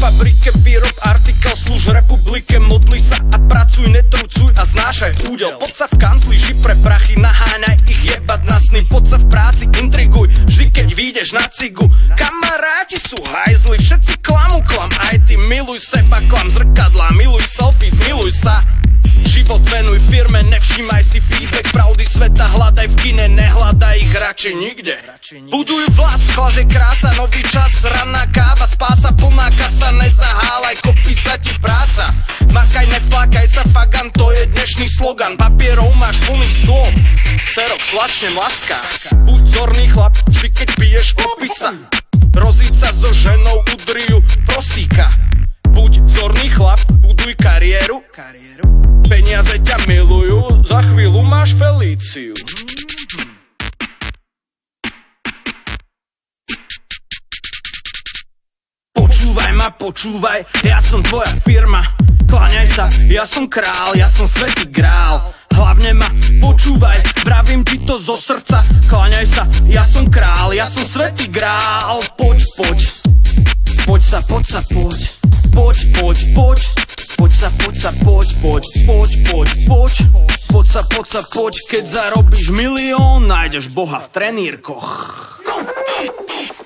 fabrike, výrob artikel, slúž republike, modli sa a pracuj, netrucuj a znášaj údel. Poď sa v kancli, ži pre prachy, naháňaj ich jebať na sny. Poď sa v práci, intriguj, vždy keď vyjdeš na cigu. Kamaráti sú hajzli, všetci klam, aj ty miluj seba, klam zrkadla, miluj selfies, miluj sa. Život venuj firme, nevšímaj si feedback, pravdy sveta hľadaj v kine, nehľadaj ich radšej nikde. Buduj vlast, chlad je krása, nový čas, ranná káva, spása, plná kasa, nezahálaj, kopí sa ti práca. Makaj, neflákaj sa, fagan, to je dnešný slogan, papierov máš plný stôl, serok, slačnem, laska. Buď zorný chlap, vždy keď piješ, opij sa, rozíď sa so ženou, udriu, prosíka. Buď vzorný chlap, buduj kariéru, peniaze ťa milujú, za chvíľu máš Felíciu. Počúvaj ma, počúvaj, ja som tvoja firma. Kláňaj sa, ja som král, ja som svätý grál. Hlavne ma počúvaj, vravím ti to zo srdca. Kláňaj sa, ja som král, ja som svätý grál. Poď, poď, poď sa, poď sa, poď. Poď, poď, poď, poď sa, poď sa, poď, poď, poď, poď, poď, poď sa, poď sa, poď, keď zarobíš milión, nájdeš Boha v trenírkoch.